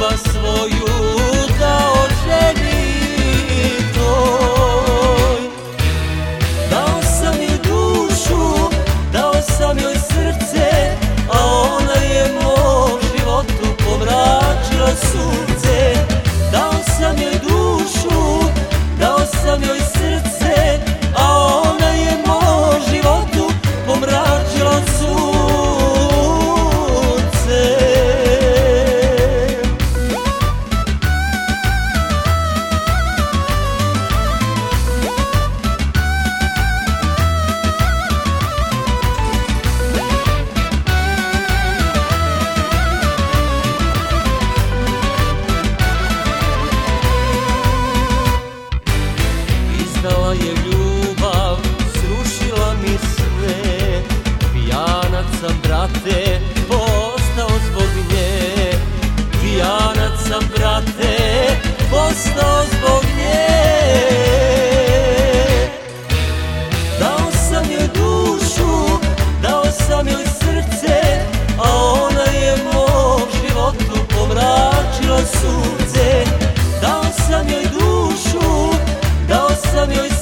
ljubav svoju dao ženi toj. Dao sam joj dušu, dao sam joj srce, a ona je mom životu pomračila sunce. Dao sam joj dušu, dao sam joj srce, a ona je mom životu pomračila sunce. Izdala je ljubav, srušila mi sve, pijanac sam, brate, postao zbog nje. Pijanac sam, brate, postao zbog nje. Dao sam joj dušu, dao sam joj srce, a ona je mom životu pomračila sunce. Dao sam joj dušu, dao sam joj